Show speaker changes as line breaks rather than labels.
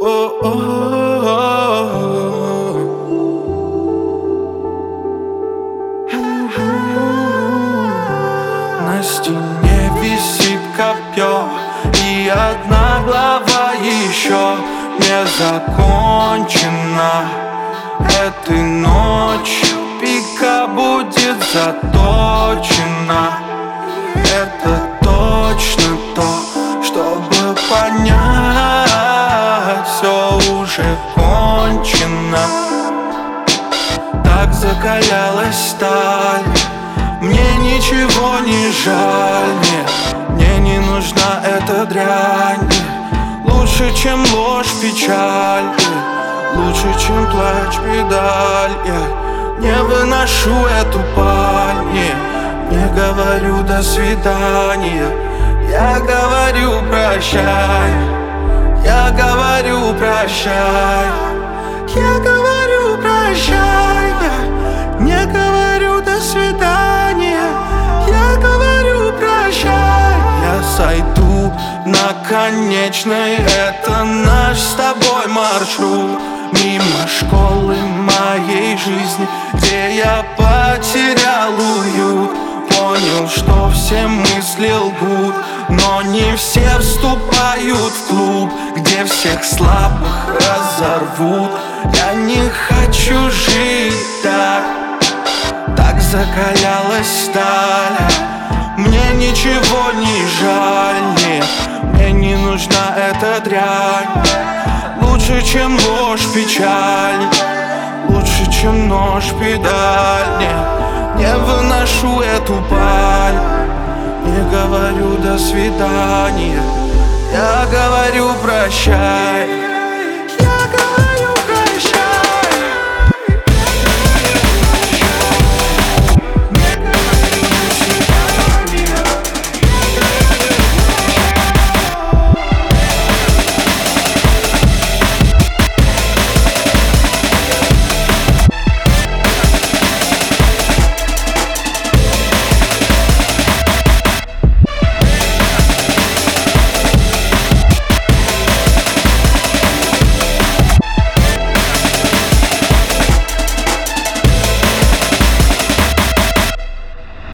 На стене висит копье, и одна глава еще не закончена. Этой ночью пика будет заточена. Это точно то, чтобы понять, все уже кончено. Так закалялась сталь, мне ничего не жаль, нет, мне не нужна эта дрянь. Лучше, чем ложь, печаль, лучше, чем плач, педаль. Не выношу эту паль, не говорю до свидания. Я говорю прощай, я говорю прощай, я говорю прощай, не говорю до свидания. Я говорю прощай. Я сойду на конечной, это наш с тобой маршрут. Мимо школы моей жизни, где я потерял уют. Понял, что все мысли лгут, но не все вступают в клуб, где всех слабых разорвут. Я не хочу жить так, так закалялась сталь. Мне ничего не жаль, нет, мне не нужна эта дрянь. Лучше, чем ложь, печаль, лучше, чем нож, педаль. Не выношу эту паль, не говорю до свидания. Я говорю прощай.